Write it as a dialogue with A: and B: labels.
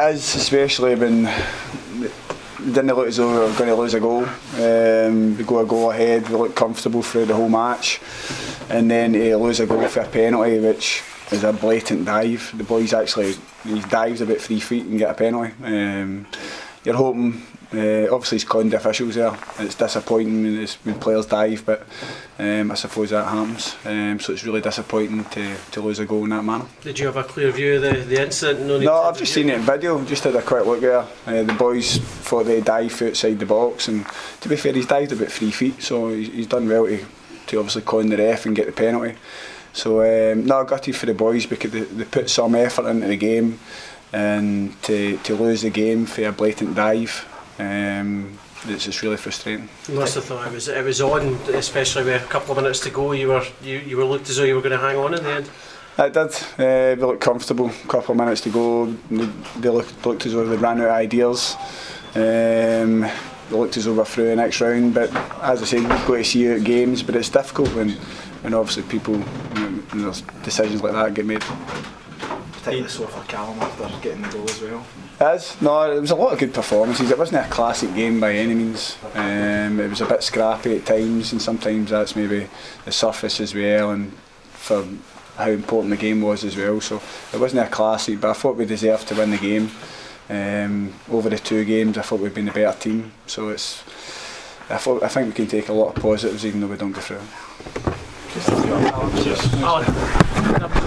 A: It is, especially when we didn't look as though we were going to lose a goal. We go a goal ahead, we look comfortable through the whole match, and then to lose a goal for a penalty, which is a blatant dive. The boys actually, he dives about 3 feet and get a penalty. You're hoping, obviously he's conned the officials there. It's disappointing when players dive, but I suppose that happens. So it's really disappointing to lose a goal in that manner.
B: Did you have a clear view of the incident?
A: No, I've just seen it in video, just had a quick look there. The boys thought they dived outside the box, and to be fair, he's dived about 3 feet, so he's done well to obviously con the ref and get the penalty. So no, gutted for the boys because they put some effort into the game, and to lose the game for a blatant dive, it's just really frustrating.
B: You must have thought it was on, especially with a couple of minutes to go. You were looked as though you were going to hang on in the end.
A: It did. We looked comfortable. A couple of minutes to go. They looked as though they ran out of ideas. They looked as though we're through the next round. But as I said, we've got to see out games. But it's difficult when obviously people, when there's decisions like that get made.
C: Particularly so for Callum after getting the goal as well.
A: It is. No, it was a lot of good performances. It wasn't a classic game by any means. It was a bit scrappy at times, and sometimes that's maybe the surface as well, and for how important the game was as well. So it wasn't a classic, but I thought we deserved to win the game. Over the 2 games, I thought we'd been the better team. So I think we can take a lot of positives even though we don't go through.
B: Just